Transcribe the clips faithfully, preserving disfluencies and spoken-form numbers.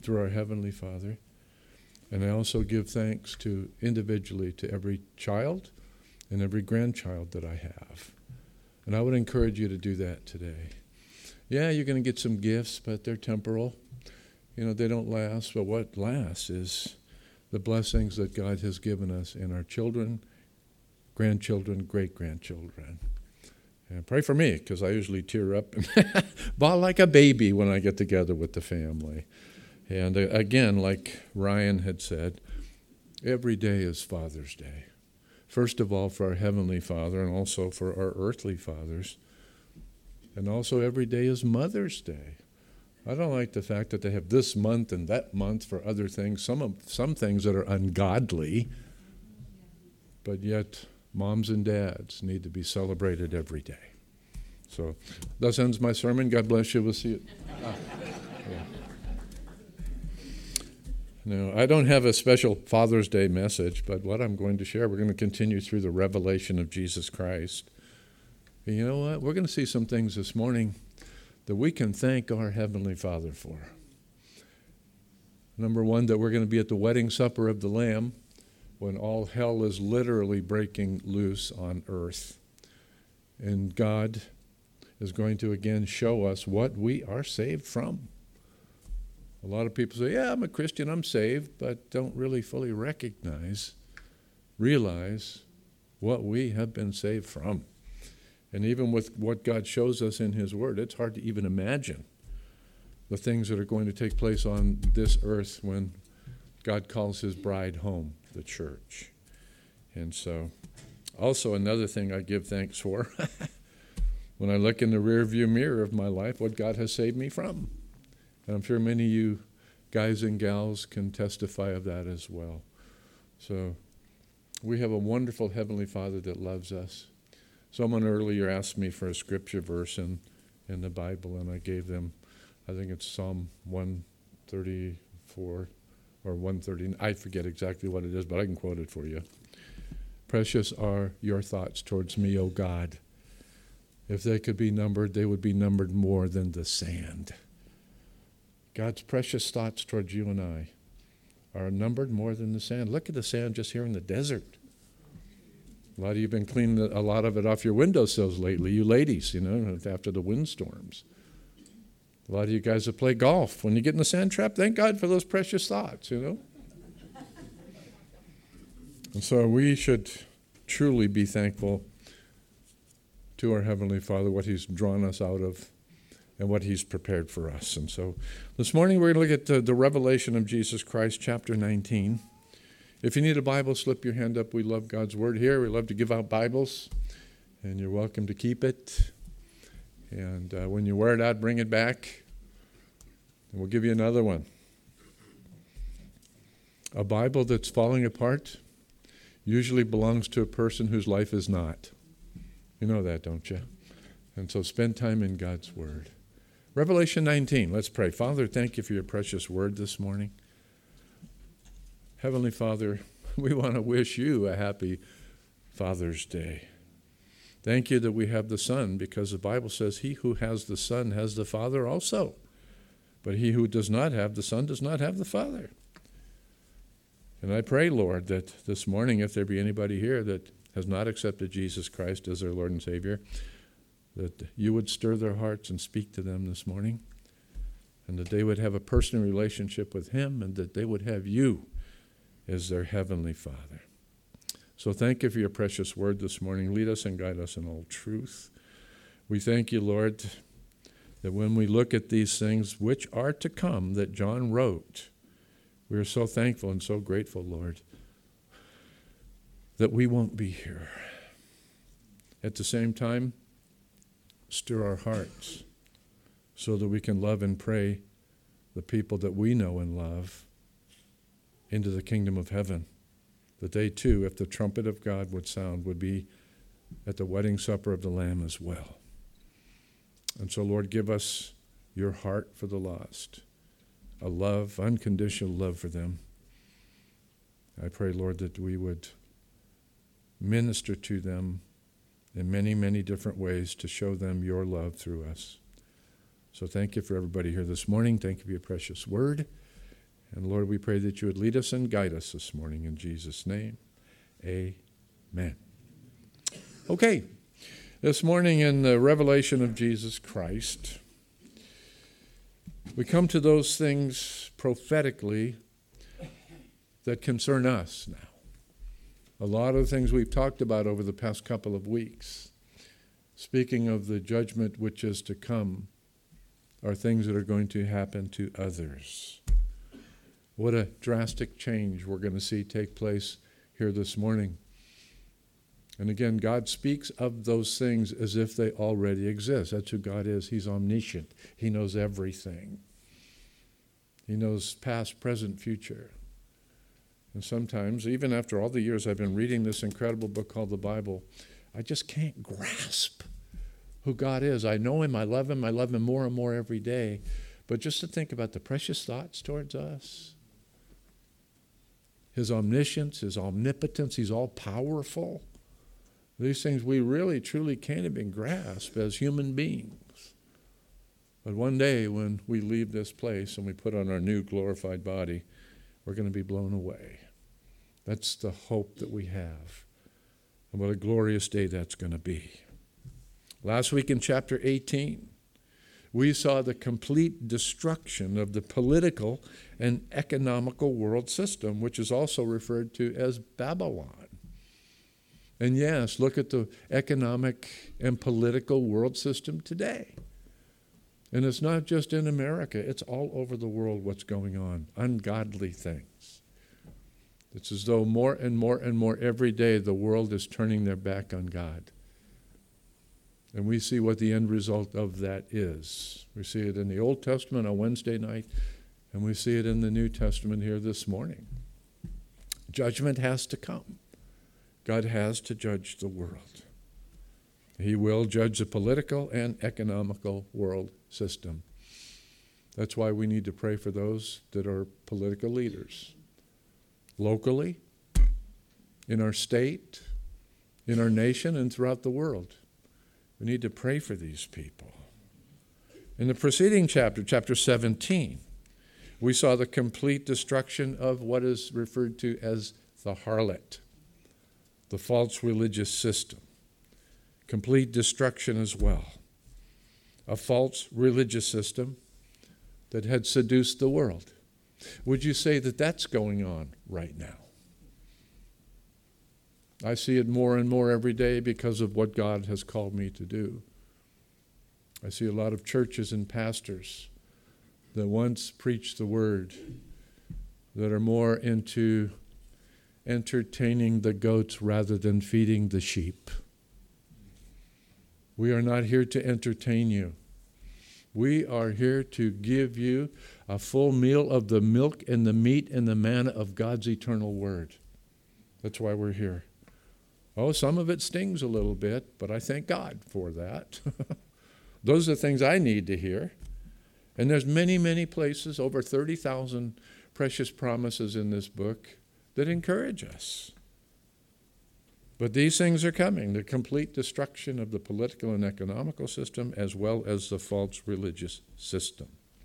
through our Heavenly Father. And I also give thanks to individually to every child and every grandchild that I have. And I would encourage you to do that today. Yeah, you're going to get some gifts, but they're temporal. You know, they don't last. But what lasts is the blessings that God has given us in our children, grandchildren, great-grandchildren. And pray for me, because I usually tear up and bawl like a baby when I get together with the family. And uh, again, like Ryan had said, every day is Father's Day. First of all, for our Heavenly Father, and also for our earthly fathers. And also every day is Mother's Day. I don't like the fact that they have this month and that month for other things, some of, some things that are ungodly, but yet moms and dads need to be celebrated every day. So that ends my sermon. God bless you. We'll see you. Ah, yeah. No, I don't have a special Father's Day message, but what I'm going to share, we're going to continue through the revelation of Jesus Christ. And you know what? We're going to see some things this morning that we can thank our Heavenly Father for. Number one, that we're going to be at the wedding supper of the Lamb when all hell is literally breaking loose on earth. And God is going to again show us what we are saved from. A lot of people say, yeah, I'm a Christian, I'm saved, but don't really fully recognize, realize what we have been saved from. And even with what God shows us in His Word, it's hard to even imagine the things that are going to take place on this earth when God calls His bride home, the church. And so, also another thing I give thanks for, when I look in the rearview mirror of my life, what God has saved me from. And I'm sure many of you guys and gals can testify of that as well. So we have a wonderful Heavenly Father that loves us. Someone earlier asked me for a scripture verse in, in the Bible, and I gave them, I think it's Psalm one thirty-four or one thirty. I forget exactly what it is, but I can quote it for you. Precious are your thoughts towards me, O God. If they could be numbered, they would be numbered more than the sand. God's precious thoughts towards you and I are numbered more than the sand. Look at the sand just here in the desert. A lot of you have been cleaning a lot of it off your windowsills lately, you ladies, you know, after the windstorms. A lot of you guys that play golf, when you get in the sand trap, thank God for those precious thoughts, you know. And so we should truly be thankful to our Heavenly Father, what He's drawn us out of and what He's prepared for us. And so this morning we're going to look at the, the revelation of Jesus Christ, chapter nineteen. If you need a Bible, slip your hand up. We love God's Word here. We love to give out Bibles, and you're welcome to keep it. And uh, when you wear it out, bring it back, and we'll give you another one. A Bible that's falling apart usually belongs to a person whose life is not. You know that, don't you? And so spend time in God's Word. Revelation nineteen, let's pray. Father, thank you for your precious word this morning. Heavenly Father, we want to wish you a happy Father's Day. Thank you that we have the Son, because the Bible says he who has the Son has the Father also. But he who does not have the Son does not have the Father. And I pray, Lord, that this morning, if there be anybody here that has not accepted Jesus Christ as their Lord and Savior, that you would stir their hearts and speak to them this morning, and that they would have a personal relationship with him, and that they would have you as their Heavenly Father. So thank you for your precious word this morning. Lead us and guide us in all truth. We thank you, Lord, that when we look at these things which are to come that John wrote, we are so thankful and so grateful, Lord, that we won't be here. At the same time, stir our hearts so that we can love and pray the people that we know and love into the kingdom of heaven, that they too, if the trumpet of God would sound, would be at the wedding supper of the Lamb as well. And so, Lord, give us your heart for the lost, a love, unconditional love for them. I pray, Lord, that we would minister to them in many, many different ways to show them your love through us. So thank you for everybody here this morning. Thank you for your precious word. And Lord, we pray that you would lead us and guide us this morning in Jesus' name. Amen. Okay, this morning in the revelation of Jesus Christ, we come to those things prophetically that concern us now. A lot of the things we've talked about over the past couple of weeks, speaking of the judgment which is to come, are things that are going to happen to others. What a drastic change we're going to see take place here this morning. And again, God speaks of those things as if they already exist. That's who God is. He's omniscient. He knows everything. He knows past, present, future. And sometimes, even after all the years I've been reading this incredible book called the Bible, I just can't grasp who God is. I know him, I love him, I love him more and more every day. But just to think about the precious thoughts towards us, his omniscience, his omnipotence, he's all powerful. These things we really, truly can't even grasp as human beings. But one day when we leave this place and we put on our new glorified body, we're going to be blown away. That's the hope that we have. And what a glorious day that's going to be. Last week in chapter eighteen, we saw the complete destruction of the political and economical world system, which is also referred to as Babylon. And yes, look at the economic and political world system today. And it's not just in America, it's all over the world what's going on. Ungodly things. It's as though more and more and more every day the world is turning their back on God. And we see what the end result of that is. We see it in the Old Testament on Wednesday night, and we see it in the New Testament here this morning. Judgment has to come. God has to judge the world. He will judge the political and economical world system. That's why we need to pray for those that are political leaders. Locally, in our state, in our nation, and throughout the world. We need to pray for these people. In the preceding chapter, chapter seventeen, we saw the complete destruction of what is referred to as the harlot, the false religious system. Complete destruction as well. A false religious system that had seduced the world. Would you say that that's going on right now? I see it more and more every day because of what God has called me to do. I see a lot of churches and pastors that once preached the word that are more into entertaining the goats rather than feeding the sheep. We are not here to entertain you. We are here to give you a full meal of the milk and the meat and the manna of God's eternal word. That's why we're here. Oh, some of it stings a little bit, but I thank God for that. Those are the things I need to hear. And there's many, many places, over thirty thousand precious promises in this book that encourage us. But these things are coming, the complete destruction of the political and economical system as well as the false religious system.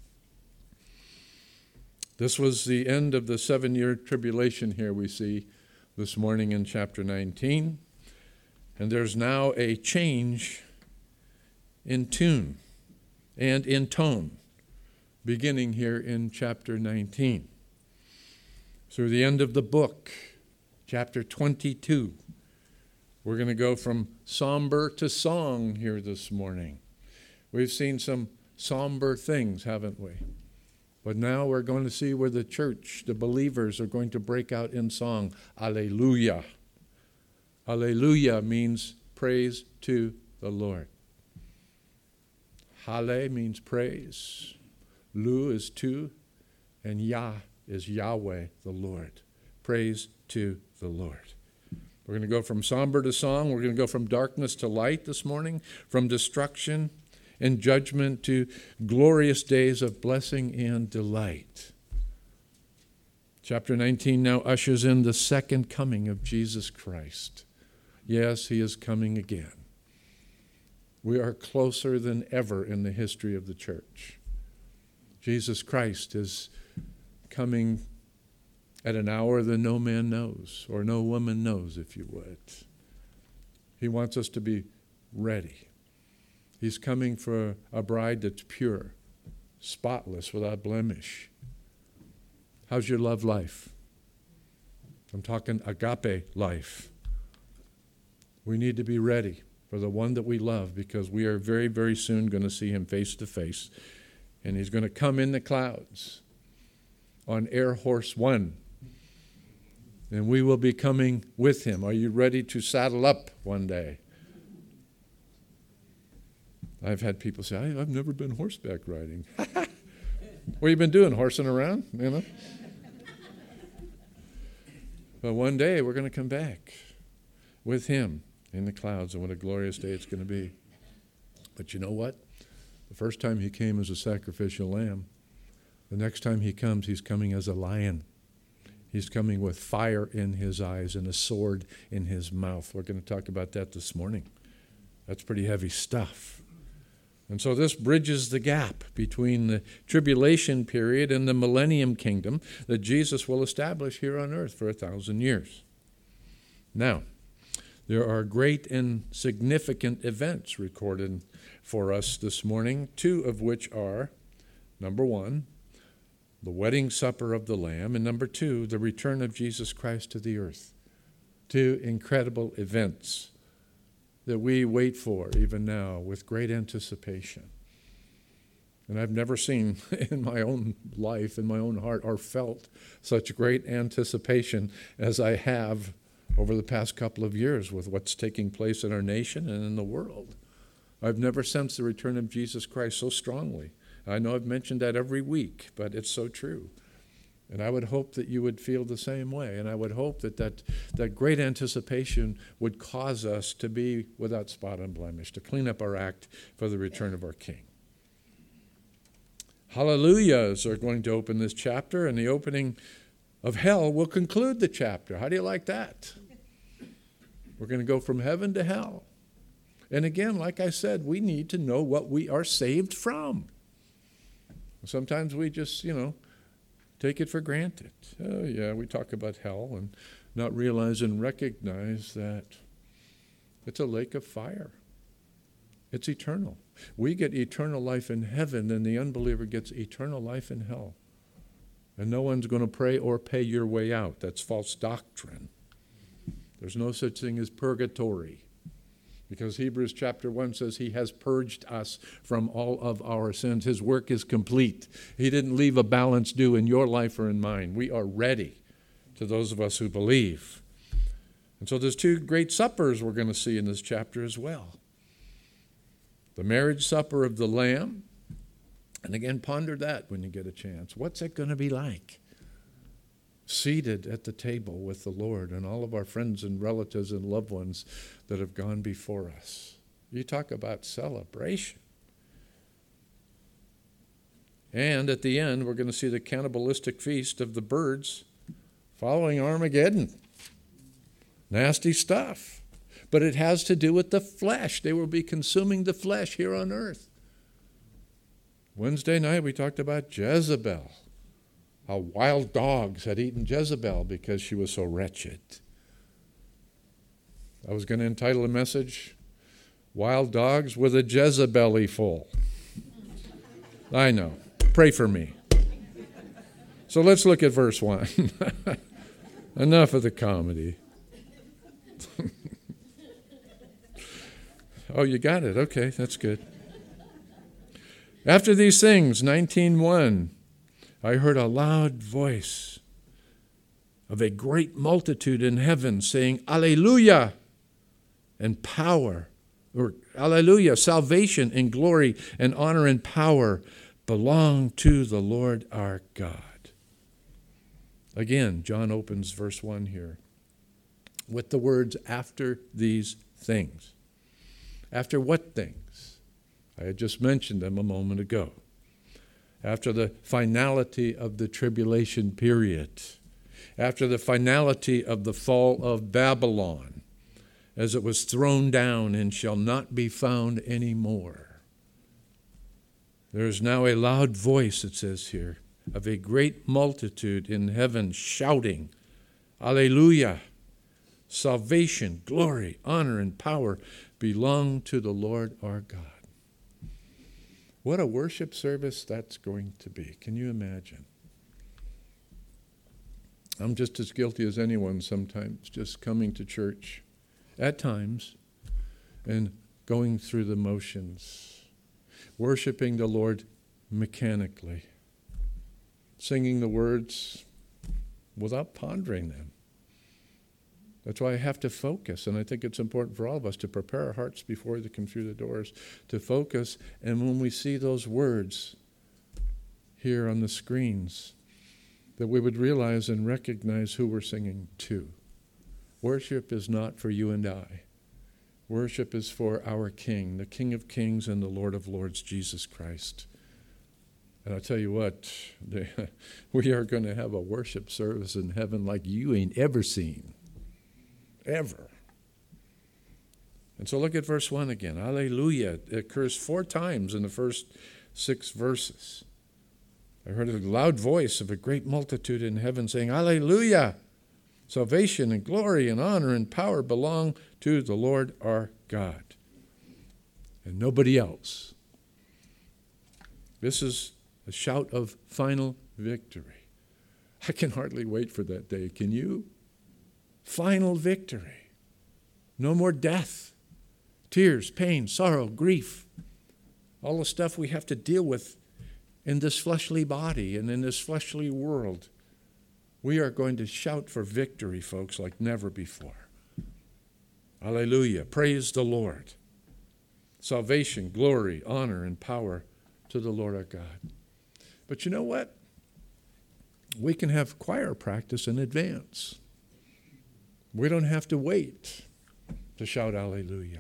This was the end of the seven-year tribulation here we see this morning in chapter nineteen. And there's now a change in tune and in tone beginning here in chapter nineteen. Through the end of the book, chapter twenty-two, we're going to go from somber to song here this morning. We've seen some somber things, haven't we? But now we're going to see where the church, the believers, are going to break out in song. Alleluia. Alleluia means praise to the Lord. Halle means praise. Lu is to, and Yah is Yahweh, the Lord. Praise to the Lord. We're going to go from somber to song. We're going to go from darkness to light this morning, from destruction and judgment to glorious days of blessing and delight. Chapter nineteen now ushers in the second coming of Jesus Christ. Yes, he is coming again. We are closer than ever in the history of the church. Jesus Christ is coming at an hour that no man knows, or no woman knows, if you would. He wants us to be ready. He's coming for a bride that's pure, spotless, without blemish. How's your love life? I'm talking agape life. We need to be ready for the one that we love, because we are very, very soon going to see him face to face. And he's going to come in the clouds on Air Horse One. And we will be coming with him. Are you ready to saddle up one day? I've had people say, I've never been horseback riding. What have you been doing, horsing around? You know? But one day we're going to come back with him in the clouds, and what a glorious day it's going to be. But you know what? The first time he came as a sacrificial lamb. The next time he comes, he's coming as a lion. He's coming with fire in his eyes and a sword in his mouth. We're going to talk about that this morning. That's pretty heavy stuff. And so this bridges the gap between the tribulation period and the millennium kingdom that Jesus will establish here on earth for a thousand years. Now, there are great and significant events recorded for us this morning, two of which are, number one, the wedding supper of the Lamb, and number two, the return of Jesus Christ to the earth. Two incredible events that we wait for even now with great anticipation. And I've never seen in my own life, in my own heart, or felt such great anticipation as I have over the past couple of years with what's taking place in our nation and in the world. I've never sensed the return of Jesus Christ so strongly. I know I've mentioned that every week, but it's so true. And I would hope that you would feel the same way. And I would hope that that, that great anticipation would cause us to be without spot and blemish, to clean up our act for the return of our King. Hallelujahs are going to open this chapter, and the opening of hell will conclude the chapter. How do you like that? We're going to go from heaven to hell. And again, like I said, we need to know what we are saved from. Sometimes we just, you know, take it for granted. Oh, yeah, we talk about hell and not realize and recognize that it's a lake of fire. It's eternal. We get eternal life in heaven, and the unbeliever gets eternal life in hell. And no one's going to pray or pay your way out. That's false doctrine. There's no such thing as purgatory. Because Hebrews chapter one says he has purged us from all of our sins. His work is complete. He didn't leave a balance due in your life or in mine. We are ready to those of us who believe. And so there's two great suppers we're going to see in this chapter as well. The marriage supper of the Lamb. And again, ponder that when you get a chance. What's it going to be like? Seated at the table with the Lord and all of our friends and relatives and loved ones that have gone before us. You talk about celebration. And at the end, we're going to see the cannibalistic feast of the birds following Armageddon. Nasty stuff. But it has to do with the flesh. They will be consuming the flesh here on earth. Wednesday night, we talked about Jezebel. How wild dogs had eaten Jezebel because she was so wretched. I was going to entitle a message, Wild Dogs with a Jezebel-y full. I know. Pray for me. So let's look at verse one. Enough of the comedy. Oh, you got it. Okay, that's good. After these things, nineteen one, I heard a loud voice of a great multitude in heaven saying, Alleluia, and power, or Alleluia, salvation and glory and honor and power belong to the Lord our God. Again, John opens verse one here with the words, after these things. After what things? I had just mentioned them a moment ago. After the finality of the tribulation period, after the finality of the fall of Babylon, as it was thrown down and shall not be found any more. There is now a loud voice, it says here, of a great multitude in heaven shouting, Alleluia! Salvation, glory, honor, and power belong to the Lord our God. What a worship service that's going to be. Can you imagine? I'm just as guilty as anyone sometimes, just coming to church at times and going through the motions, worshiping the Lord mechanically, singing the words without pondering them. That's why I have to focus, and I think it's important for all of us to prepare our hearts before they come through the doors, to focus, and when we see those words here on the screens, that we would realize and recognize who we're singing to. Worship is not for you and I. Worship is for our King, the King of Kings and the Lord of Lords, Jesus Christ. And I'll tell you what, they, we are going to have a worship service in heaven like you ain't ever seen. Ever. And so look at verse one again. Alleluia. It occurs four times in the first six verses. I heard a loud voice of a great multitude in heaven saying, Alleluia! Salvation and glory and honor and power belong to the Lord our God, and nobody else. This is a shout of final victory. I can hardly wait for that day. Can you? Final victory. No more death, tears, pain, sorrow, grief, all the stuff we have to deal with in this fleshly body and in this fleshly world. We are going to shout for victory, folks, like never before. Hallelujah. Praise the Lord. Salvation, glory, honor, and power to the Lord our God. But you know what? We can have choir practice in advance. We don't have to wait to shout hallelujah.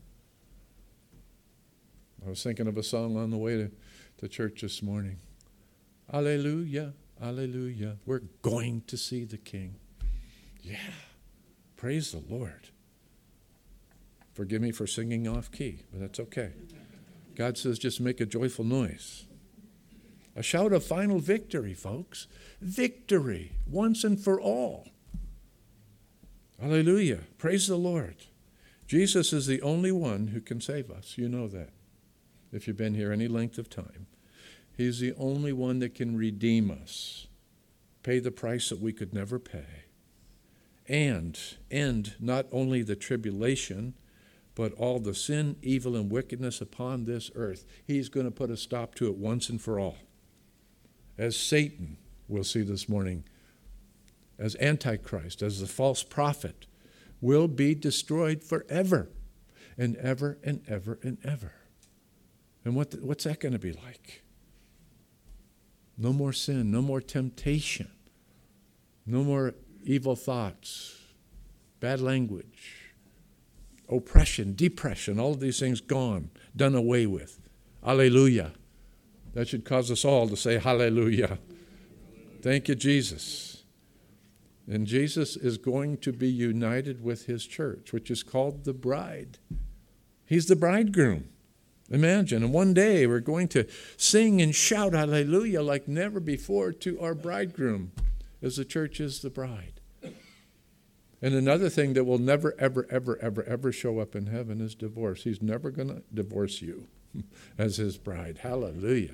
I was thinking of a song on the way to, to church this morning. Hallelujah, hallelujah. We're going to see the King. Yeah, praise the Lord. Forgive me for singing off key, but that's okay. God says just make a joyful noise. A shout of final victory, folks. Victory, once and for all. Hallelujah. Praise the Lord. Jesus is the only one who can save us. You know that, if you've been here any length of time. He's the only one that can redeem us, pay the price that we could never pay, and end not only the tribulation, but all the sin, evil, and wickedness upon this earth. He's going to put a stop to it once and for all. As Satan, we'll see this morning, as Antichrist, as the false prophet, will be destroyed forever and ever and ever and ever. And what the, what's that going to be like? No more sin, no more temptation, no more evil thoughts, bad language, oppression, depression, all of these things gone, done away with. Hallelujah. That should cause us all to say hallelujah. Thank you, Jesus. And Jesus is going to be united with his church, which is called the bride. He's the bridegroom. Imagine, and one day we're going to sing and shout hallelujah like never before to our bridegroom, as the church is the bride. And another thing that will never, ever, ever, ever, ever show up in heaven is divorce. He's never going to divorce you as his bride. Hallelujah.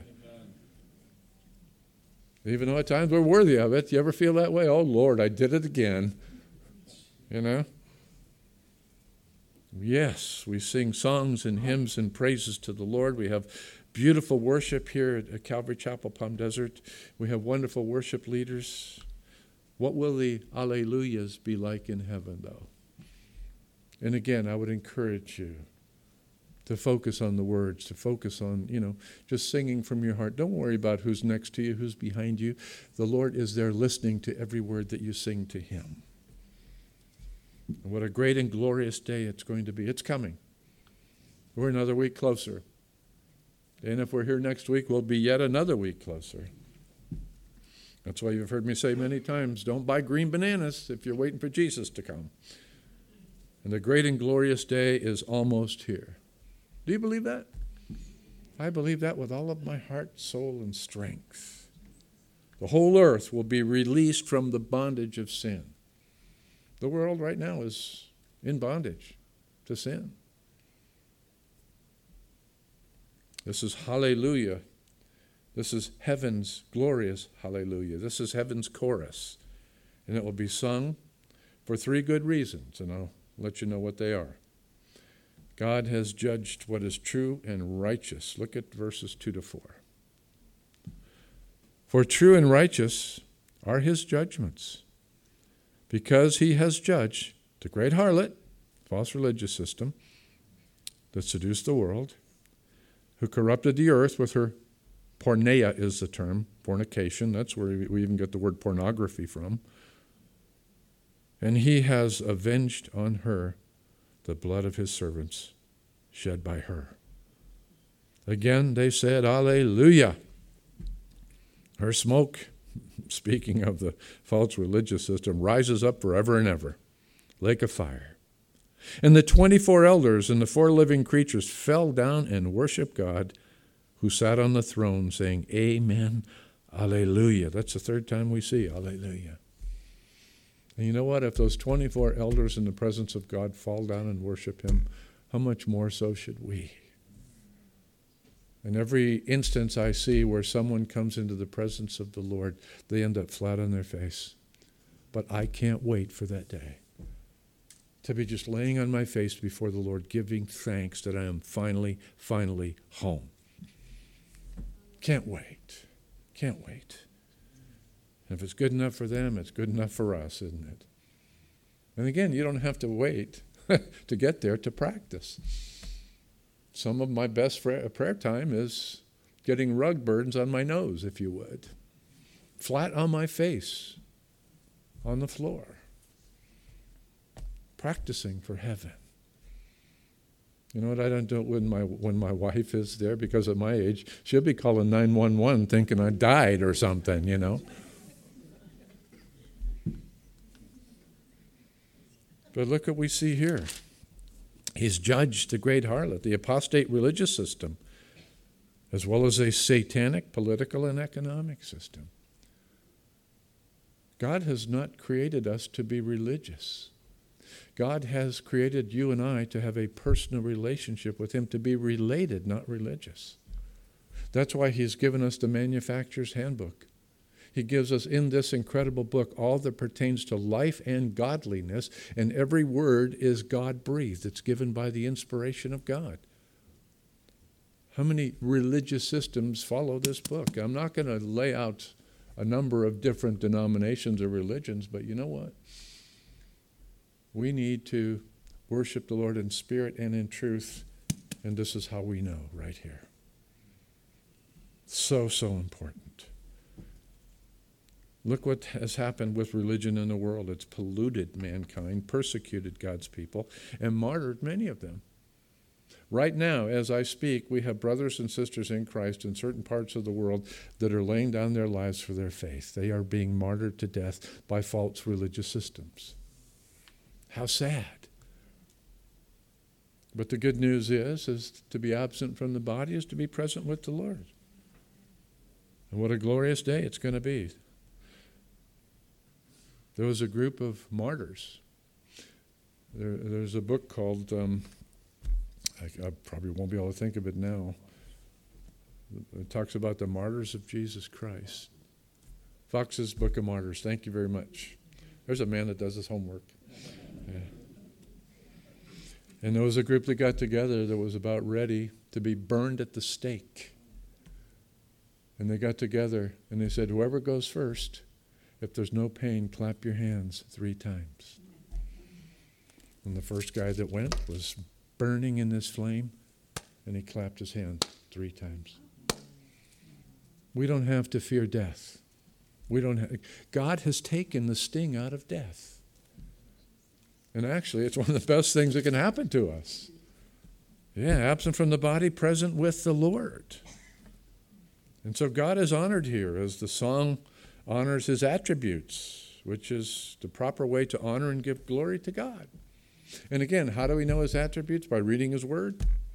Even though at times we're worthy of it. You ever feel that way? Oh, Lord, I did it again. You know? Yes, we sing songs and hymns and praises to the Lord. We have beautiful worship here at Calvary Chapel, Palm Desert. We have wonderful worship leaders. What will the alleluias be like in heaven, though? And again, I would encourage you to focus on the words, to focus on, you know, just singing from your heart. Don't worry about who's next to you, who's behind you. The Lord is there listening to every word that you sing to him. And what a great and glorious day it's going to be. It's coming. We're another week closer. And if we're here next week, we'll be yet another week closer. That's why you've heard me say many times, don't buy green bananas if you're waiting for Jesus to come. And the great and glorious day is almost here. Do you believe that? I believe that with all of my heart, soul, and strength. The whole earth will be released from the bondage of sin. The world right now is in bondage to sin. This is hallelujah. This is heaven's glorious hallelujah. This is heaven's chorus. And it will be sung for three good reasons, and I'll let you know what they are. God has judged what is true and righteous. Look at verses two to four. For true and righteous are his judgments, because he has judged the great harlot, false religious system, that seduced the world, who corrupted the earth with her porneia is the term, fornication. That's where we even get the word pornography from. And he has avenged on her the blood of his servants shed by her. Again, they said, Alleluia. Her smoke, speaking of the false religious system, rises up forever and ever, lake of fire. And the twenty-four elders and the four living creatures fell down and worshiped God, who sat on the throne, saying, Amen, Alleluia. That's the third time we see Alleluia. And you know what? If those twenty-four elders in the presence of God fall down and worship him, how much more so should we? In every instance I see where someone comes into the presence of the Lord, they end up flat on their face. But I can't wait for that day to be just laying on my face before the Lord, giving thanks that I am finally, finally home. Can't wait. Can't wait. And if it's good enough for them, it's good enough for us, isn't it? And again, you don't have to wait to get there to practice. Some of my best prayer time is getting rug burns on my nose, if you would. Flat on my face, on the floor. Practicing for heaven. You know what I don't do when my when my wife is there, because at my age, she'll be calling nine one one thinking I died or something, you know. But look what we see here. He's judged the great harlot, the apostate religious system, as well as a satanic political and economic system. God has not created us to be religious. God has created you and I to have a personal relationship with him, to be related, not religious. That's why he's given us the manufacturer's handbook. He gives us in this incredible book all that pertains to life and godliness, and every word is God-breathed. It's given by the inspiration of God. How many religious systems follow this book? I'm not going to lay out a number of different denominations or religions, but you know what? We need to worship the Lord in spirit and in truth, and this is how we know right here. So, so important. Look what has happened with religion in the world. It's polluted mankind, persecuted God's people, and martyred many of them. Right now, as I speak, we have brothers and sisters in Christ in certain parts of the world that are laying down their lives for their faith. They are being martyred to death by false religious systems. How sad. But the good news is, is to be absent from the body is to be present with the Lord. And what a glorious day it's going to be. There was a group of martyrs. There, there's a book called, um, I, I probably won't be able to think of it now. It talks about the martyrs of Jesus Christ. Fox's Book of Martyrs. Thank you very much. There's a man that does his homework. Yeah. And there was a group that got together that was about ready to be burned at the stake. And they got together and they said, whoever goes first, if there's no pain, clap your hands three times. And the first guy that went was burning in this flame, and he clapped his hands three times. We don't have to fear death. We don't have, God has taken the sting out of death. And actually, it's one of the best things that can happen to us. Yeah, absent from the body, present with the Lord. And so God is honored here as the song honors his attributes, which is the proper way to honor and give glory to God. And again, how do we know his attributes? By reading his word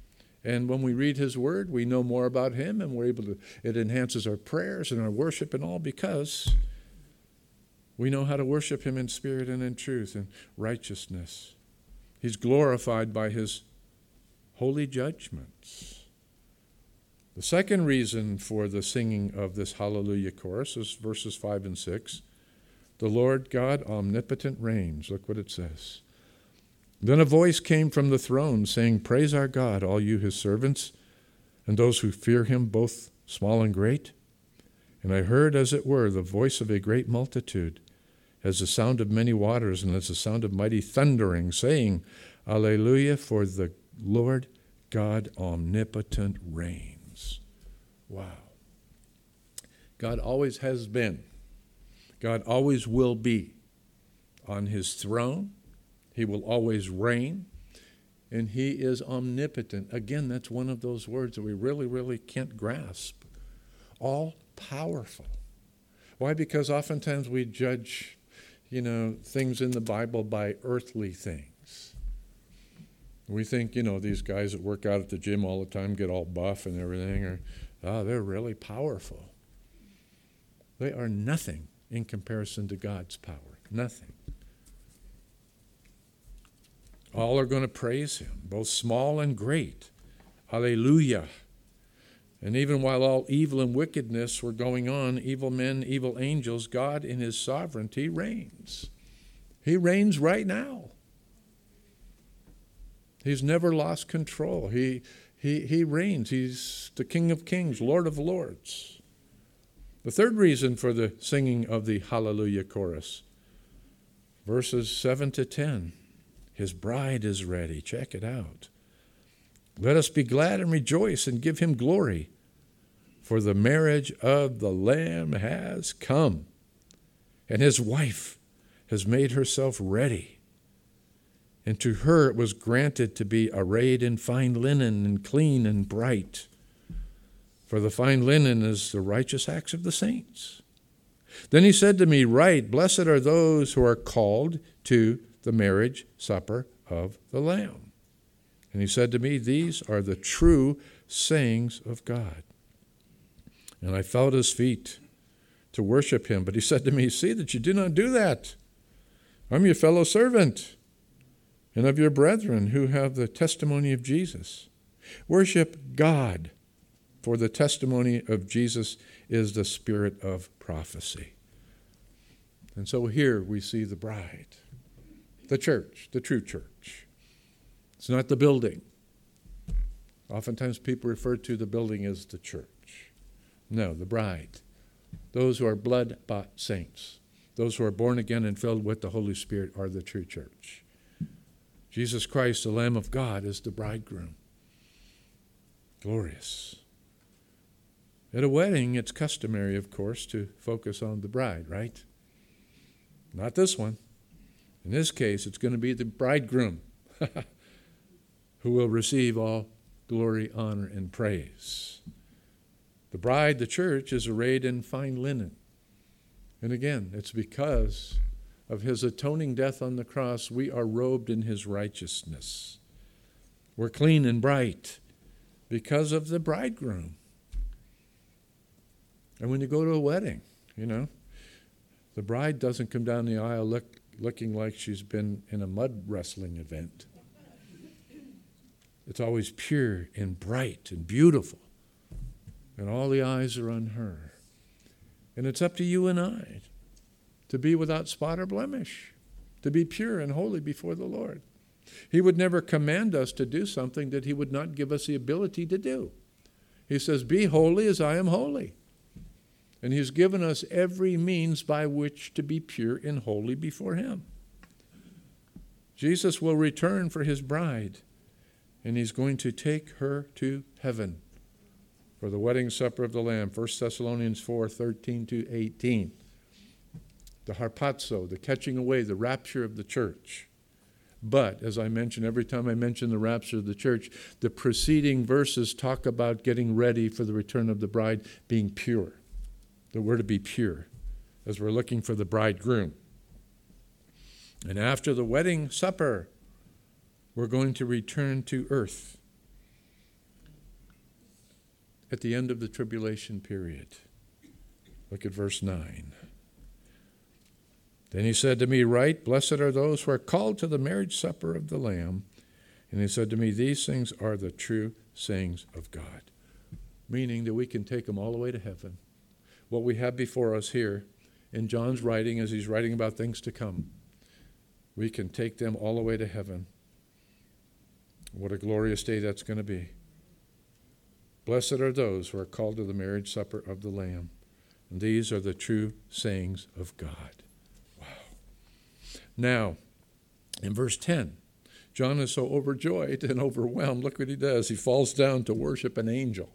And when we read his word, we know more about him, and we're able to, it enhances our prayers and our worship and all, because we know how to worship him in spirit and in truth and righteousness. He's glorified by his holy judgments. The second reason for the singing of this hallelujah chorus is verses five and six. The Lord God omnipotent reigns. Look what it says. Then a voice came from the throne saying, Praise our God, all you his servants, and those who fear him, both small and great. And I heard, as it were, the voice of a great multitude, as the sound of many waters, and as the sound of mighty thundering, saying, Alleluia, for the Lord God omnipotent reigns. Wow. God always has been. God always will be on his throne. He will always reign, and he is omnipotent. Again, that's one of those words that we really, really can't grasp. All powerful. Why? Because oftentimes we judge, you know, things in the Bible by earthly things. We think, you know, these guys that work out at the gym all the time, get all buff and everything, are, oh, they're really powerful. They are nothing in comparison to God's power. Nothing. All are going to praise him, both small and great. Hallelujah. And even while all evil and wickedness were going on, evil men, evil angels, God in his sovereignty reigns. He reigns right now. He's never lost control. He, he, he reigns. He's the King of Kings, Lord of Lords. The third reason for the singing of the Hallelujah chorus, verses seven to ten. His bride is ready. Check it out. Let us be glad and rejoice and give him glory, for the marriage of the Lamb has come, and his wife has made herself ready. And to her it was granted to be arrayed in fine linen and clean and bright, for the fine linen is the righteous acts of the saints. Then he said to me, Write, blessed are those who are called to the marriage supper of the Lamb. And he said to me, These are the true sayings of God. And I fell at his feet to worship him. But he said to me, See that you do not do that. I'm your fellow servant and of your brethren who have the testimony of Jesus. Worship God, for the testimony of Jesus is the spirit of prophecy. And so here we see the bride. The church, the true church. It's not the building. Oftentimes people refer to the building as the church. No, the bride. Those who are blood-bought saints. Those who are born again and filled with the Holy Spirit are the true church. Jesus Christ, the Lamb of God, is the bridegroom. Glorious. At a wedding, it's customary, of course, to focus on the bride, right? Not this one. In this case, it's going to be the bridegroom who will receive all glory, honor, and praise. The bride, the church, is arrayed in fine linen. And again, it's because of his atoning death on the cross, we are robed in his righteousness. We're clean and bright because of the bridegroom. And when you go to a wedding, you know, the bride doesn't come down the aisle look, looking like she's been in a mud wrestling event. It's always pure and bright and beautiful. And all the eyes are on her. And it's up to you and I to be without spot or blemish, to be pure and holy before the Lord. He would never command us to do something that he would not give us the ability to do. He says, Be holy as I am holy. And he's given us every means by which to be pure and holy before him. Jesus will return for his bride, and he's going to take her to heaven for the wedding supper of the Lamb. First Thessalonians four, thirteen to eighteen. The harpazo, the catching away, the rapture of the church. But, as I mention, every time I mention the rapture of the church, the preceding verses talk about getting ready for the return of the bride, being pure. That we're to be pure as we're looking for the bridegroom. And after the wedding supper, we're going to return to earth. at the end of the tribulation period. Look at verse nine. Then he said to me, "Write, blessed are those who are called to the marriage supper of the Lamb." And he said to me, "These things are the true sayings of God." Meaning that we can take them all the way to heaven. What we have before us here in John's writing, as he's writing about things to come, we can take them all the way to heaven. What a glorious day that's going to be. Blessed are those who are called to the marriage supper of the Lamb. And these are the true sayings of God. Wow. Now, in verse ten, John is so overjoyed and overwhelmed. Look what he does. He falls down to worship an angel.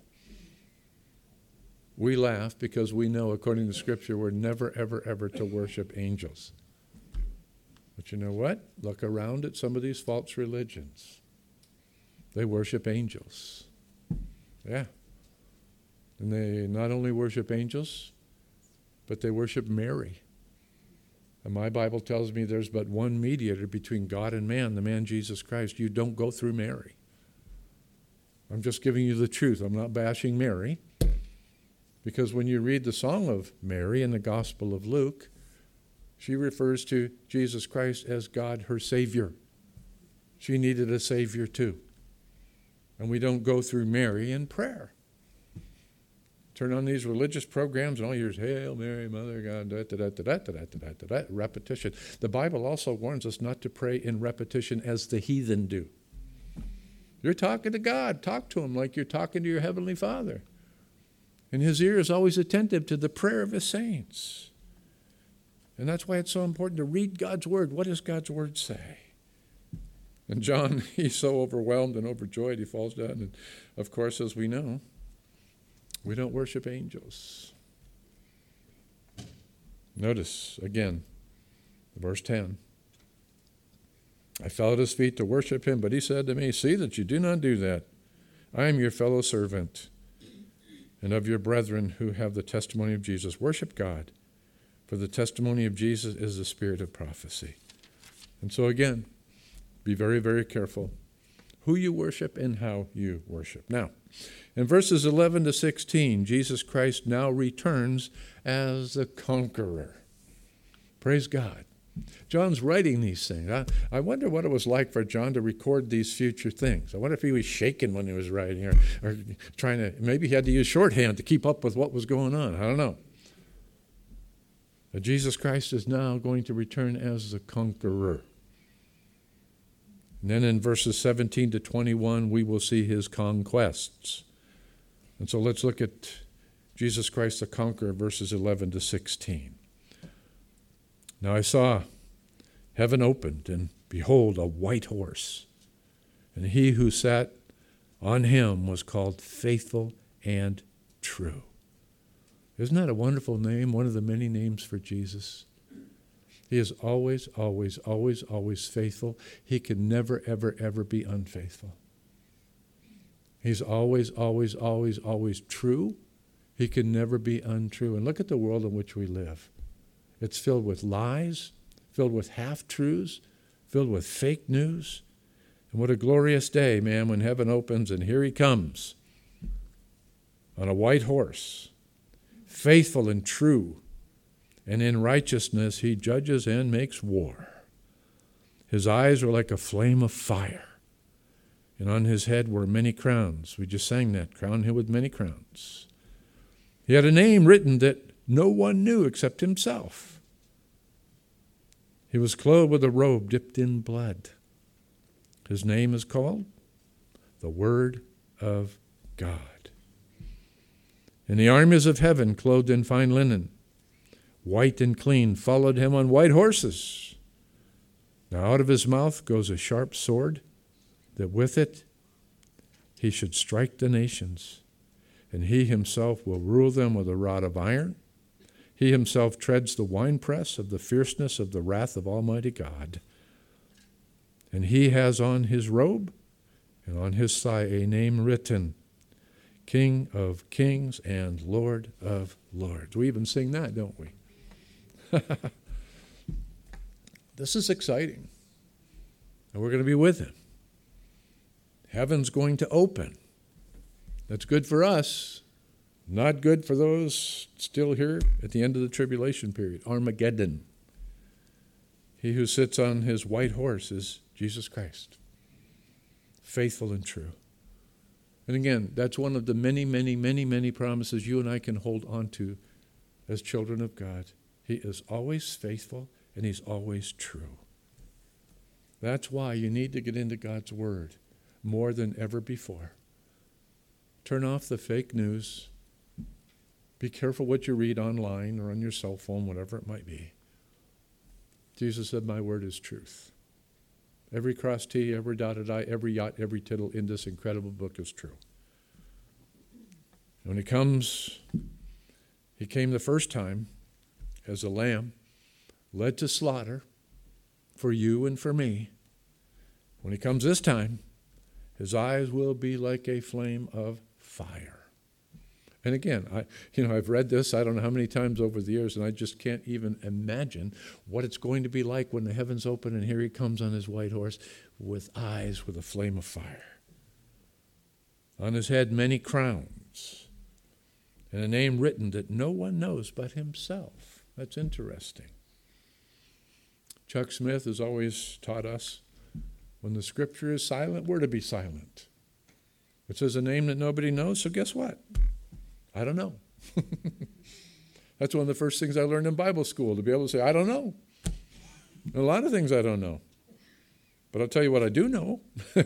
We laugh because we know, according to Scripture, we're never, ever, ever to worship angels. But you know what? Look around at some of these false religions. They worship angels. Yeah. And they not only worship angels, but they worship Mary. And my Bible tells me there's but one mediator between God and man, the man Jesus Christ. You don't go through Mary. I'm just giving you the truth. I'm not bashing Mary. Because when you read the Song of Mary in the Gospel of Luke, she refers to Jesus Christ as God, her Savior. She needed a Savior too. And we don't go through Mary in prayer. Turn on these religious programs and all yours, Hail Mary, Mother of God, da da da da da da da da da, repetition. The Bible also warns us not to pray in repetition as the heathen do. You're talking to God. Talk to him like you're talking to your Heavenly Father. And his ear is always attentive to the prayer of his saints. And that's why it's so important to read God's word. What does God's word say? And John, he's so overwhelmed and overjoyed, he falls down. And of course, as we know, we don't worship angels. Notice, again, verse ten. I fell at his feet to worship him, but he said to me, "See that you do not do that. I am your fellow servant and of your brethren who have the testimony of Jesus. Worship God, for the testimony of Jesus is the spirit of prophecy." And so again, be very, very careful who you worship and how you worship. Now, in verses eleven to sixteen, Jesus Christ now returns as the conqueror. Praise God. John's writing these things. I, I wonder what it was like for John to record these future things. I wonder if he was shaking when he was writing, or, or trying to, maybe he had to use shorthand to keep up with what was going on. I don't know. But Jesus Christ is now going to return as the conqueror. And then in verses seventeen to twenty-one, we will see his conquests. And so let's look at Jesus Christ the conqueror, verses eleven to sixteen. Now I saw heaven opened, and behold, a white horse. And he who sat on him was called Faithful and True. Isn't that a wonderful name, one of the many names for Jesus? He is always, always, always, always faithful. He can never, ever, ever be unfaithful. He's always, always, always, always true. He can never be untrue. And look at the world in which we live. It's filled with lies, filled with half-truths, filled with fake news. And what a glorious day, man, when heaven opens and here he comes on a white horse, faithful and true, and in righteousness he judges and makes war. His eyes were like a flame of fire, and on his head were many crowns. We just sang that, crown him with many crowns. He had a name written that no one knew except himself. He was clothed with a robe dipped in blood. His name is called the Word of God. And the armies of heaven, clothed in fine linen, white and clean, followed him on white horses. Now out of his mouth goes a sharp sword, that with it he should strike the nations, and he himself will rule them with a rod of iron. He himself treads the winepress of the fierceness of the wrath of Almighty God. And he has on his robe and on his thigh a name written, King of Kings and Lord of Lords. We even sing that, don't we? This is exciting. And we're going to be with him. Heaven's going to open. That's good for us. Not good for those still here at the end of the tribulation period. Armageddon. He who sits on his white horse is Jesus Christ. Faithful and true. And again, that's one of the many, many, many, many promises you and I can hold on to as children of God. He is always faithful and he's always true. That's why you need to get into God's Word more than ever before. Turn off the fake news. Be careful what you read online or on your cell phone, whatever it might be. Jesus said, my word is truth. Every cross T, every dotted I, every yacht, every tittle in this incredible book is true. When he comes, he came the first time as a lamb led to slaughter for you and for me. When he comes this time, his eyes will be like a flame of fire. And again, I, you know, I've read this I don't know how many times over the years, and I just can't even imagine what it's going to be like when the heavens open and here he comes on his white horse with eyes with a flame of fire. On his head, many crowns, and a name written that no one knows but himself. That's interesting. Chuck Smith has always taught us when the Scripture is silent, we're to be silent. It says a name that nobody knows, so guess what? I don't know. That's one of the first things I learned in Bible school, to be able to say, I don't know. And a lot of things I don't know. But I'll tell you what I do know.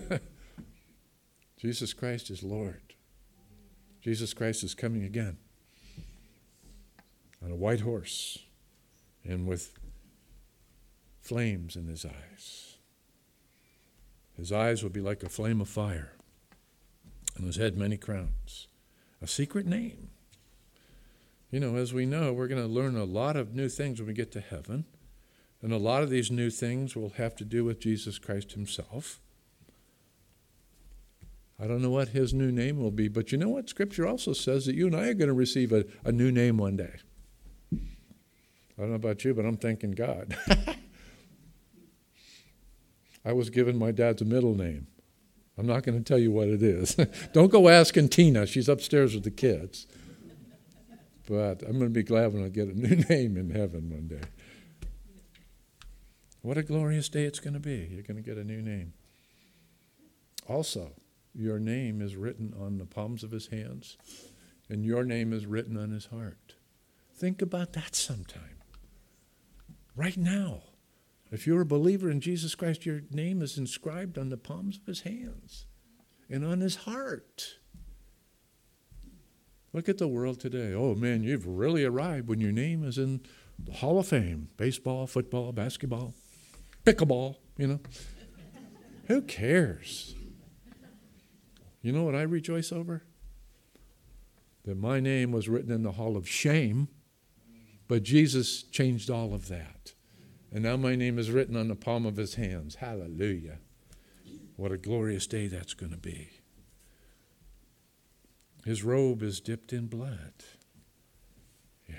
Jesus Christ is Lord. Jesus Christ is coming again on a white horse and with flames in his eyes. His eyes will be like a flame of fire, and his head many crowns. A secret name. You know, as we know, we're going to learn a lot of new things when we get to heaven. And a lot of these new things will have to do with Jesus Christ himself. I don't know what his new name will be, but you know what? Scripture also says that you and I are going to receive a, a new name one day. I don't know about you, but I'm thanking God. I was given my dad's middle name. I'm not going to tell you what it is. Don't go asking Tina. She's upstairs with the kids. But I'm going to be glad when I get a new name in heaven one day. What a glorious day it's going to be. You're going to get a new name. Also, your name is written on the palms of his hands, and your name is written on his heart. Think about that sometime. Right now. If you're a believer in Jesus Christ, your name is inscribed on the palms of his hands and on his heart. Look at the world today. Oh, man, you've really arrived when your name is in the Hall of Fame. Baseball, football, basketball, pickleball, you know. Who cares? You know what I rejoice over? That my name was written in the Hall of Shame, but Jesus changed all of that. And now my name is written on the palm of his hands. Hallelujah. What a glorious day that's going to be. His robe is dipped in blood. Yeah.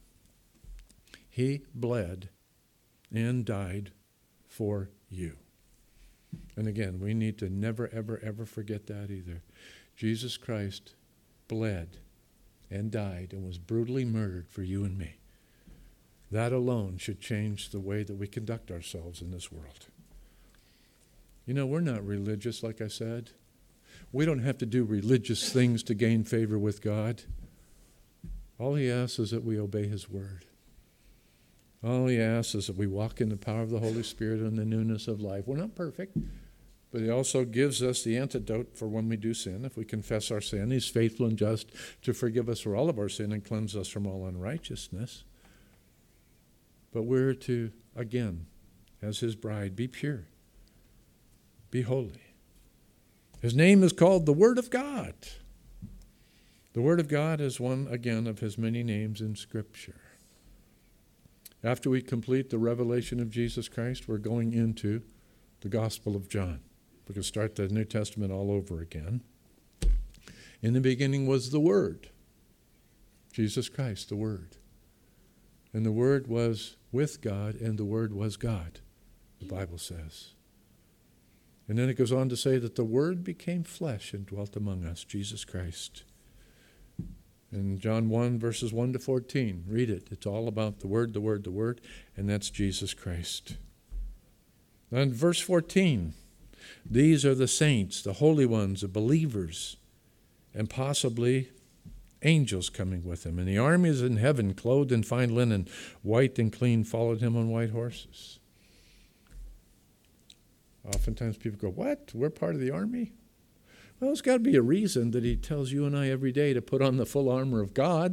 He bled and died for you. And again, we need to never, ever, ever forget that either. Jesus Christ bled and died and was brutally murdered for you and me. That alone should change the way that we conduct ourselves in this world. You know, we're not religious, like I said. We don't have to do religious things to gain favor with God. All he asks is that we obey his word. All he asks is that we walk in the power of the Holy Spirit and the newness of life. We're not perfect, but he also gives us the antidote for when we do sin. If we confess our sin, he's faithful and just to forgive us for all of our sin and cleanse us from all unrighteousness. But we're to, again, as his bride, be pure, be holy. His name is called the Word of God. The Word of God is one, again, of his many names in Scripture. After we complete the revelation of Jesus Christ, we're going into the Gospel of John. We can start the New Testament all over again. In the beginning was the Word, Jesus Christ, the Word. And the Word was with God, and the Word was God, the Bible says. And then it goes on to say that the Word became flesh and dwelt among us, Jesus Christ. In John one, verses one to fourteen, read it. It's all about the Word, the Word, the Word, and that's Jesus Christ. And verse fourteen, these are the saints, the holy ones, the believers, and possibly angels coming with him. And the armies in heaven, clothed in fine linen, white and clean, followed him on white horses. Oftentimes people go, what? We're part of the army? Well, there's got to be a reason that he tells you and I every day to put on the full armor of God.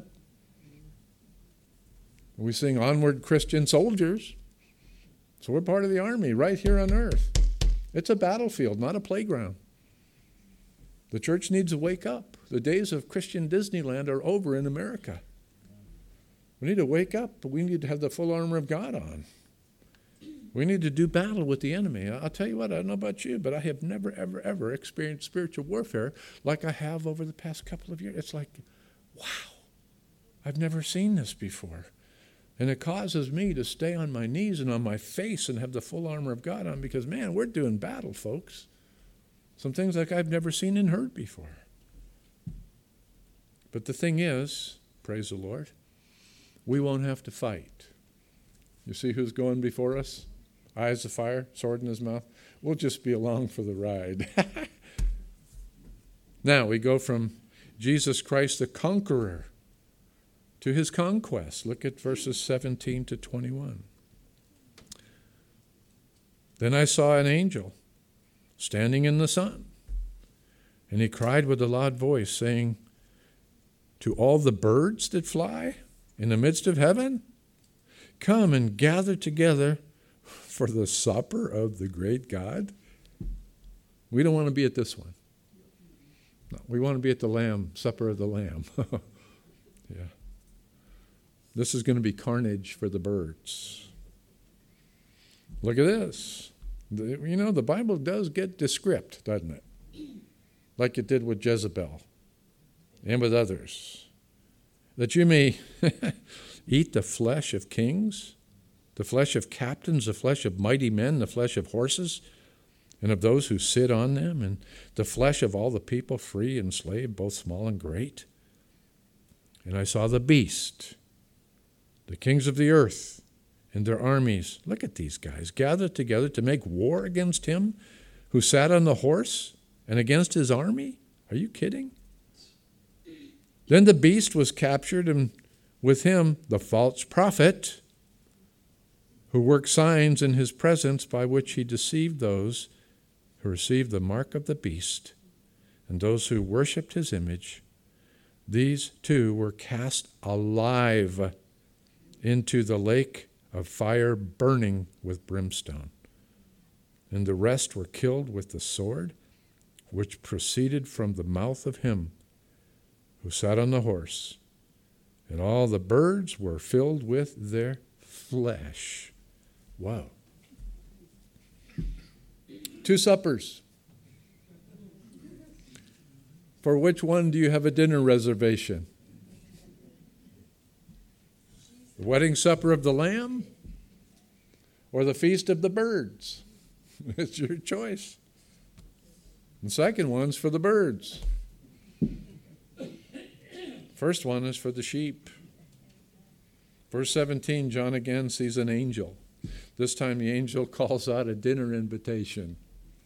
We sing Onward Christian Soldiers. So we're part of the army right here on earth. It's a battlefield, not a playground. The church needs to wake up. The days of Christian Disneyland are over in America. We need to wake up. We need to have the full armor of God on. We need to do battle with the enemy. I'll tell you what, I don't know about you, but I have never, ever, ever experienced spiritual warfare like I have over the past couple of years. It's like, wow, I've never seen this before. And it causes me to stay on my knees and on my face and have the full armor of God on because, man, we're doing battle, folks. Some things like I've never seen and heard before. But the thing is, praise the Lord, we won't have to fight. You see who's going before us? Eyes of fire, sword in his mouth. We'll just be along for the ride. Now we go from Jesus Christ the conqueror to his conquest. Look at verses seventeen to twenty-one. Then I saw an angel standing in the sun, and he cried with a loud voice, saying, to all the birds that fly in the midst of heaven, come and gather together for the supper of the great God. We don't want to be at this one. No, we want to be at the Lamb, supper of the Lamb. Yeah. This is going to be carnage for the birds. Look at this. The, you know, the Bible does get descript, doesn't it? Like it did with Jezebel and with others. That you may eat the flesh of kings, the flesh of captains, the flesh of mighty men, the flesh of horses, and of those who sit on them, and the flesh of all the people, free and slave, both small and great. And I saw the beast, the kings of the earth, and their armies. Look at these guys, gathered together to make war against him who sat on the horse and against his army. Are you kidding? Then the beast was captured, and with him the false prophet, who worked signs in his presence by which he deceived those who received the mark of the beast and those who worshipped his image. These two were cast alive into the lake of fire burning with brimstone. And the rest were killed with the sword which proceeded from the mouth of him who sat on the horse. And all the birds were filled with their flesh. Wow. Two suppers. For which one do you have a dinner reservation? The wedding supper of the Lamb or the feast of the birds? It's your choice. The second one's for the birds. First one is for the sheep. Verse seventeen, John again sees an angel. This time the angel calls out a dinner invitation.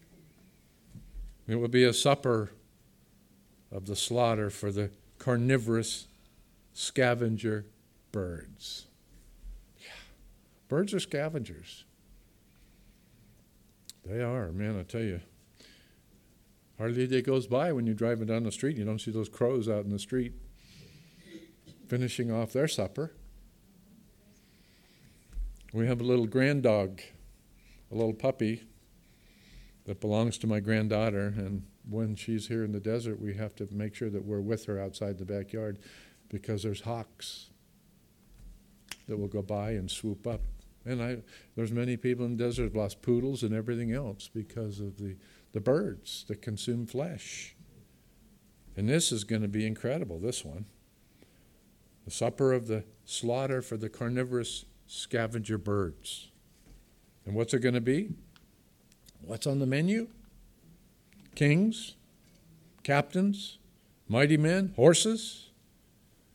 It will be a supper of the slaughter for the carnivorous scavenger birds. Yeah. Birds are scavengers. They are, man, I tell you. Hardly a day goes by when you're driving down the street and you don't see those crows out in the street finishing off their supper. We have a little grand dog, a little puppy that belongs to my granddaughter, and when she's here in the desert, we have to make sure that we're with her outside the backyard because there's hawks that will go by and swoop up. And I, there's many people in the desert who've lost poodles and everything else because of the, the birds that consume flesh. And this is going to be incredible, this one. The supper of the slaughter for the carnivorous scavenger birds. And what's it going to be? What's on the menu? Kings, captains, mighty men, horses,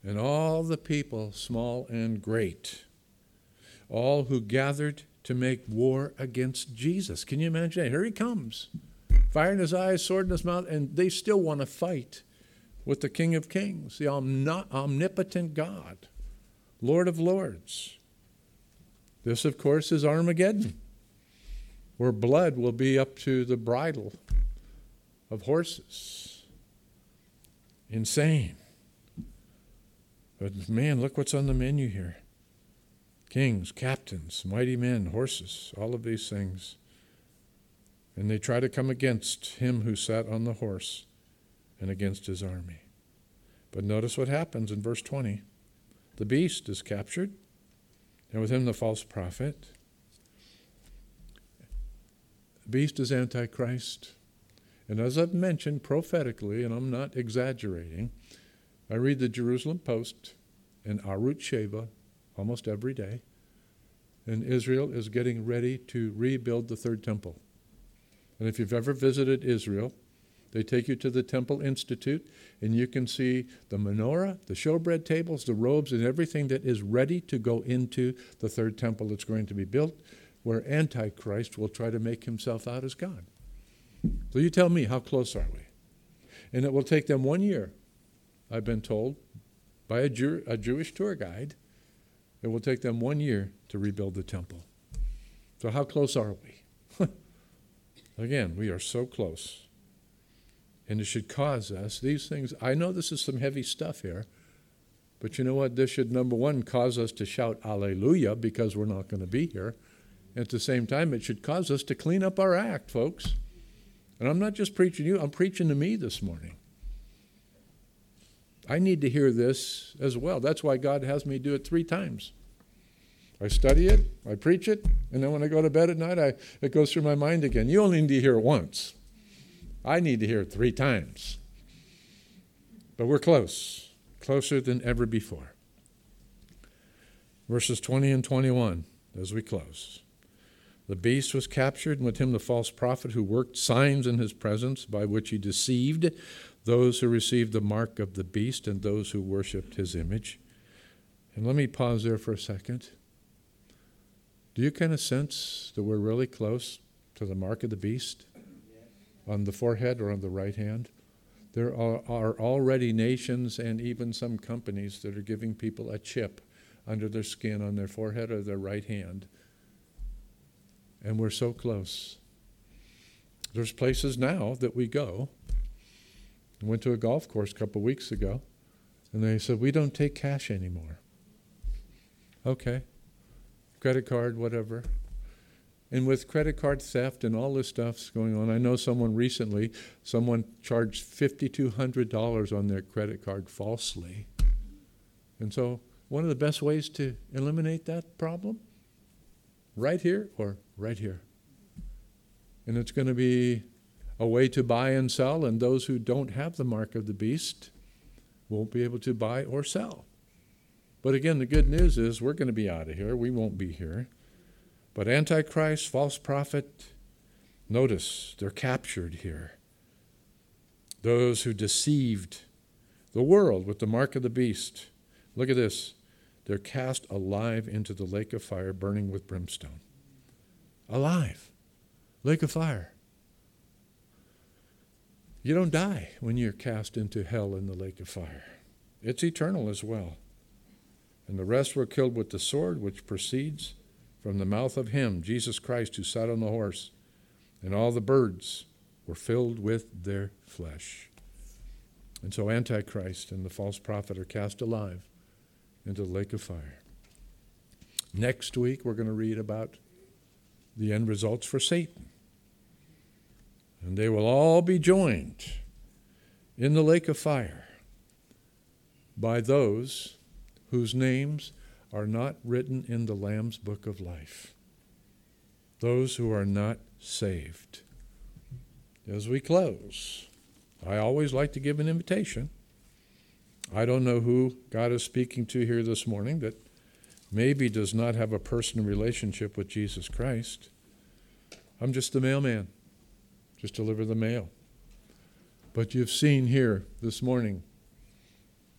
And all the people, small and great, all who gathered to make war against Jesus. Can you imagine that? Here he comes, fire in his eyes, sword in his mouth, and they still want to fight with the King of Kings, the omnipotent God, Lord of Lords. This, of course, is Armageddon, where blood will be up to the bridle of horses. Insane. But man, look what's on the menu here. Kings, captains, mighty men, horses, all of these things. And they try to come against him who sat on the horse and against his army. But notice what happens in verse twenty. The beast is captured, and with him the false prophet. The beast is Antichrist. And as I've mentioned prophetically, and I'm not exaggerating, I read the Jerusalem Post and Arut Sheva almost every day, and Israel is getting ready to rebuild the third temple. And if you've ever visited Israel, they take you to the Temple Institute, and you can see the menorah, the showbread tables, the robes, and everything that is ready to go into the third temple that's going to be built, where Antichrist will try to make himself out as God. So you tell me, how close are we? And it will take them one year, I've been told, by a, Jew, a Jewish tour guide. It will take them one year to rebuild the temple. So how close are we? Again, we are so close. And it should cause us, these things, I know this is some heavy stuff here, but you know what? This should, number one, cause us to shout Alleluia, because we're not going to be here. At the same time, it should cause us to clean up our act, folks. And I'm not just preaching to you, I'm preaching to me this morning. I need to hear this as well. That's why God has me do it three times. I study it, I preach it, and then when I go to bed at night, I, it goes through my mind again. You only need to hear it once. I need to hear it three times. But we're close, closer than ever before. Verses twenty and twenty-one, as we close. The beast was captured, and with him the false prophet who worked signs in his presence, by which he deceived those who received the mark of the beast and those who worshipped his image. And let me pause there for a second. Do you kind of sense that we're really close to the mark of the beast? On the forehead or on the right hand? There are, are already nations and even some companies that are giving people a chip under their skin on their forehead or their right hand. And we're so close. There's places now that we go. I went to a golf course a couple of weeks ago, and they said, we don't take cash anymore. Okay. Credit card, whatever. And with credit card theft and all this stuff's going on, I know someone recently, someone charged five thousand two hundred dollars on their credit card falsely. And so one of the best ways to eliminate that problem, right here or right here. And it's going to be a way to buy and sell, and those who don't have the mark of the beast won't be able to buy or sell. But again, the good news is we're going to be out of here. We won't be here. But Antichrist, false prophet, notice they're captured here. Those who deceived the world with the mark of the beast. Look at this. They're cast alive into the lake of fire, burning with brimstone. Alive. Lake of fire. You don't die when you're cast into hell in the lake of fire. It's eternal as well. And the rest were killed with the sword which proceeds from the mouth of him, Jesus Christ, who sat on the horse. And all the birds were filled with their flesh. And so Antichrist and the false prophet are cast alive into the lake of fire. Next week, we're going to read about the end results for Satan. And they will all be joined in the lake of fire by those whose names are not written in the Lamb's book of life. Those who are not saved. As we close, I always like to give an invitation. I don't know who God is speaking to here this morning that maybe does not have a personal relationship with Jesus Christ. I'm just the mailman. Just deliver the mail. But you've seen here this morning,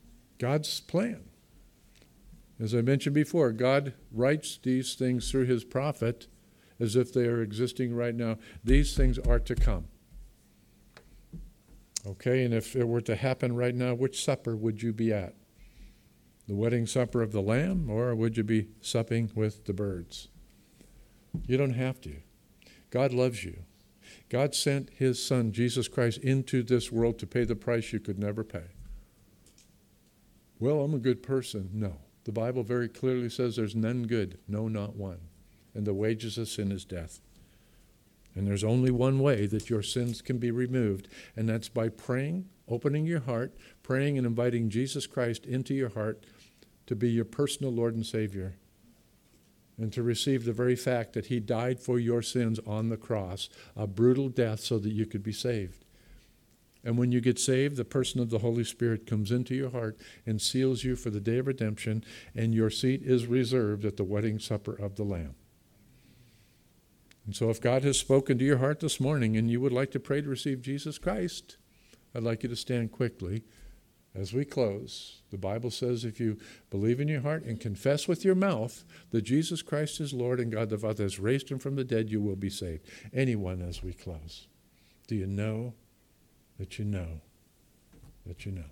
God's plan. As I mentioned before, God writes these things through his prophet as if they are existing right now. These things are to come. Okay, and if it were to happen right now, which supper would you be at? The wedding supper of the Lamb, or would you be supping with the birds? You don't have to. God loves you. God sent his Son, Jesus Christ, into this world to pay the price you could never pay. Well, I'm a good person. No. The Bible very clearly says there's none good, no, not one. And the wages of sin is death. And there's only one way that your sins can be removed, and that's by praying, opening your heart, praying and inviting Jesus Christ into your heart to be your personal Lord and Savior, and to receive the very fact that he died for your sins on the cross, a brutal death so that you could be saved. And when you get saved, the person of the Holy Spirit comes into your heart and seals you for the day of redemption, and your seat is reserved at the wedding supper of the Lamb. And so if God has spoken to your heart this morning and you would like to pray to receive Jesus Christ, I'd like you to stand quickly as we close. The Bible says if you believe in your heart and confess with your mouth that Jesus Christ is Lord and God the Father has raised him from the dead, you will be saved. Anyone as we close. Do you know that you know that you know?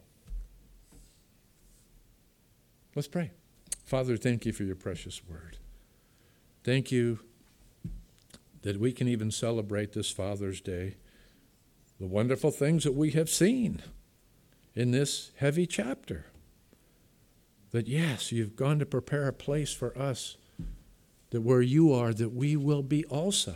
Let's pray. Father, thank you for your precious word. Thank you that we can even celebrate this Father's Day, the wonderful things that we have seen in this heavy chapter. That yes, you've gone to prepare a place for us, that where you are, that we will be also.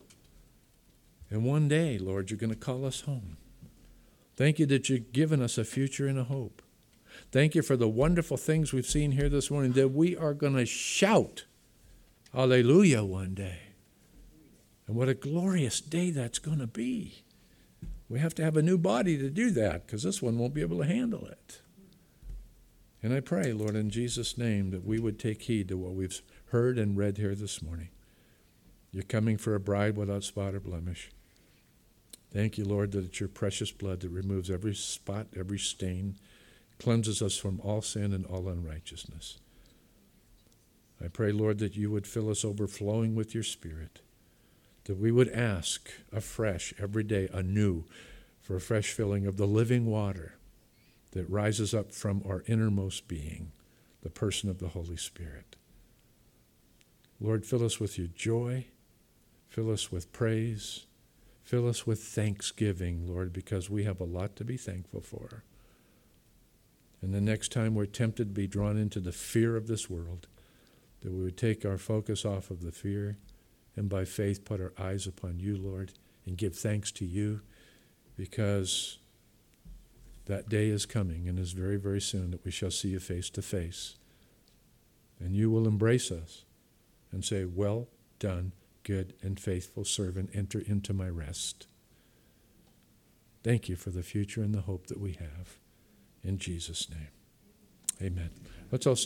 And one day, Lord, you're going to call us home. Thank you that you've given us a future and a hope. Thank you for the wonderful things we've seen here this morning, that we are going to shout hallelujah one day. And what a glorious day that's going to be. We have to have a new body to do that, because this one won't be able to handle it. And I pray, Lord, in Jesus' name, that we would take heed to what we've heard and read here this morning. You're coming for a bride without spot or blemish. Thank you, Lord, that it's your precious blood that removes every spot, every stain, cleanses us from all sin and all unrighteousness. I pray, Lord, that you would fill us overflowing with your Spirit, that we would ask afresh every day anew for a fresh filling of the living water that rises up from our innermost being, the person of the Holy Spirit. Lord, fill us with your joy, fill us with praise, fill us with thanksgiving, Lord, because we have a lot to be thankful for. And the next time we're tempted to be drawn into the fear of this world, that we would take our focus off of the fear and by faith put our eyes upon you, Lord, and give thanks to you, because that day is coming and is very, very soon that we shall see you face to face. And you will embrace us and say, well done, good and faithful servant, enter into my rest. Thank you for the future and the hope that we have. In Jesus' name, amen. Let's all